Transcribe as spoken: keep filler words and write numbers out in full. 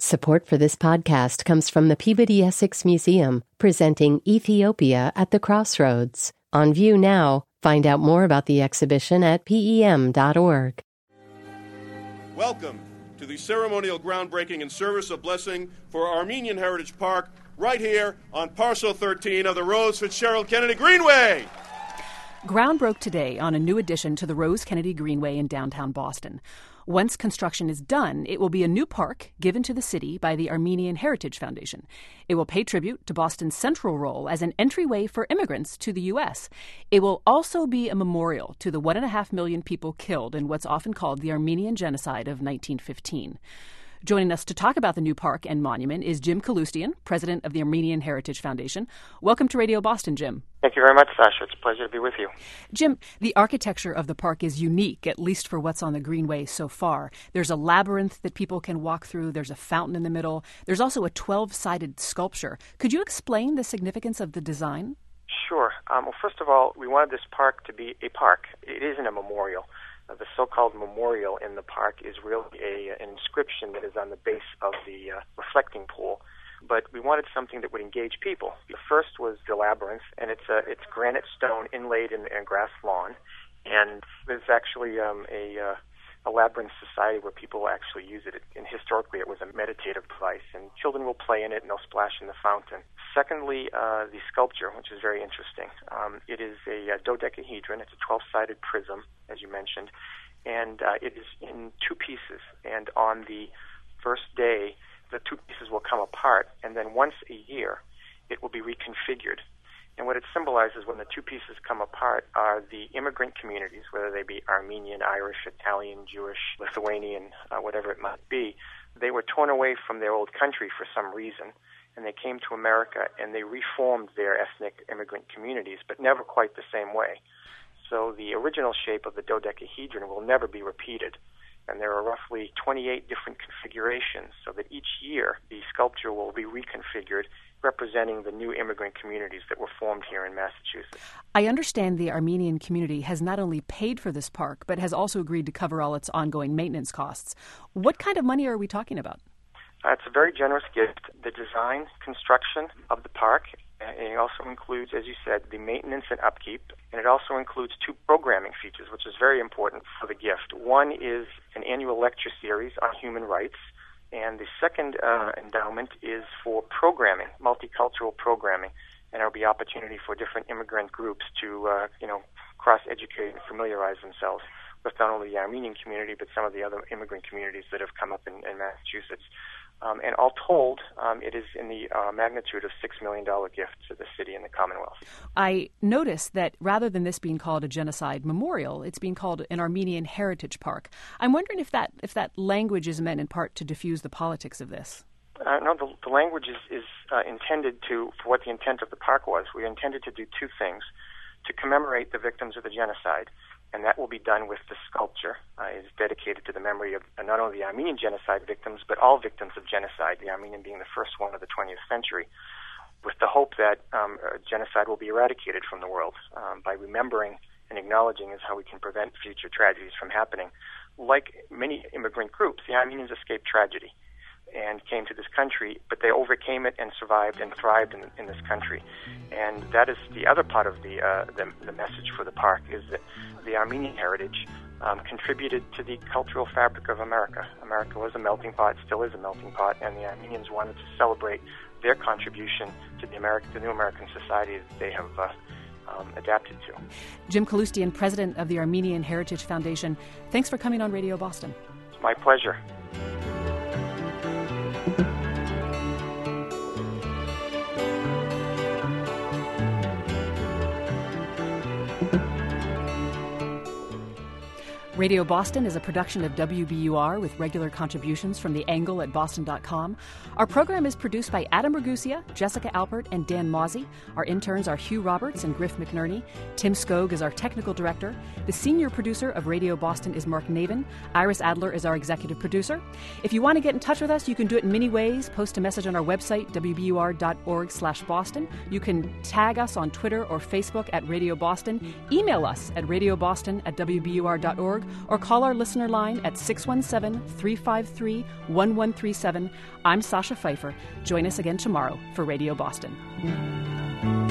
Support for this podcast comes from the Peabody Essex Museum, presenting Ethiopia at the Crossroads. On view now. Find out more about the exhibition at P E M dot org. Welcome to the ceremonial groundbreaking and service of blessing for Armenian Heritage Park, right here on Parcel thirteen of the Rose Fitzgerald Kennedy Greenway. Ground broke today on a new addition to the Rose Kennedy Greenway in downtown Boston. Once construction is done, it will be a new park given to the city by the Armenian Heritage Foundation. It will pay tribute to Boston's central role as an entryway for immigrants to the U S. It will also be a memorial to the one and a half million people killed in what's often called the Armenian Genocide of nineteen fifteen. Joining us to talk about the new park and monument is Jim Kaloostian, president of the Armenian Heritage Foundation. Welcome to Radio Boston, Jim. Thank you very much, Sasha. It's a pleasure to be with you. Jim, the architecture of the park is unique, at least for what's on the Greenway so far. There's a labyrinth that people can walk through. There's a fountain in the middle. There's also a twelve-sided sculpture. Could you explain the significance of the design? Sure. Um, well, first of all, we wanted this park to be a park. It isn't a memorial. Uh, the so-called memorial in the park is really a, an inscription that is on the base of the uh, reflecting pool. But we wanted something that would engage people. The first was the labyrinth, and it's a it's granite stone inlaid in a grass lawn, and there's actually um, a uh, a labyrinth society where people actually use it. And historically, it was a meditative device, and children will play in it, and they'll splash in the fountain. Secondly, uh, the sculpture, which is very interesting. Um, it is a, a dodecahedron. It's a twelve-sided prism, as you mentioned, and uh, it is in two pieces. And on the first day, the two pieces will come apart, and then once a year, it will be reconfigured. And what it symbolizes when the two pieces come apart are the immigrant communities, whether they be Armenian, Irish, Italian, Jewish, Lithuanian, uh, whatever it might be. They were torn away from their old country for some reason, and they came to America, and they reformed their ethnic immigrant communities, but never quite the same way. So the original shape of the dodecahedron will never be repeated. And there are roughly twenty-eight different configurations, so that each year the sculpture will be reconfigured, representing the new immigrant communities that were formed here in Massachusetts. I understand the Armenian community has not only paid for this park, but has also agreed to cover all its ongoing maintenance costs. What kind of money are we talking about? Uh, it's a very generous gift. The design, construction of the park, and it also includes, as you said, the maintenance and upkeep, and it also includes two programming features, which is very important for the gift. One is an annual lecture series on human rights, and the second uh, endowment is for programming, multicultural programming, and there will be opportunity for different immigrant groups to, uh, you know, cross-educate and familiarize themselves with not only the Armenian community, but some of the other immigrant communities that have come up in, in Massachusetts. Um, and all told, um, it is in the uh, magnitude of six million dollars gift to the city and the Commonwealth. I noticed that rather than this being called a genocide memorial, it's being called an Armenian Heritage Park. I'm wondering if that if that language is meant in part to diffuse the politics of this. Uh, no, the, the language is, is uh, intended to, for what the intent of the park was. We intended to do two things: to commemorate the victims of the genocide, and that will be done with the sculpture. Uh, it's dedicated to the memory of uh, not only the Armenian genocide victims, but all victims of genocide, the Armenian being the first one of the twentieth century, with the hope that um, uh, genocide will be eradicated from the world. Um, by remembering and acknowledging is how we can prevent future tragedies from happening. Like many immigrant groups, the Armenians escaped tragedy and came to this country, but they overcame it and survived and thrived in, in this country. And that is the other part of the, uh, the the message for the park, is that the Armenian heritage um, contributed to the cultural fabric of America. America was a melting pot, still is a melting pot, and the Armenians wanted to celebrate their contribution to the, American, the new American society that they have uh, um, adapted to. Jim Kaloostian, president of the Armenian Heritage Foundation, thanks for coming on Radio Boston. It's my pleasure. Radio Boston is a production of W B U R with regular contributions from The Angle at boston dot com. Our program is produced by Adam Ragusia, Jessica Alpert, and Dan Mozzie. Our interns are Hugh Roberts and Griff McNerney. Tim Skog is our technical director. The senior producer of Radio Boston is Mark Navin. Iris Adler is our executive producer. If you want to get in touch with us, you can do it in many ways. Post a message on our website, w b u r dot org slash boston. You can tag us on Twitter or Facebook at Radio Boston. Email us at radioboston at w b u r dot org. or call our listener line at six one seven, three five three, one one three seven. I'm Sasha Pfeiffer. Join us again tomorrow for Radio Boston.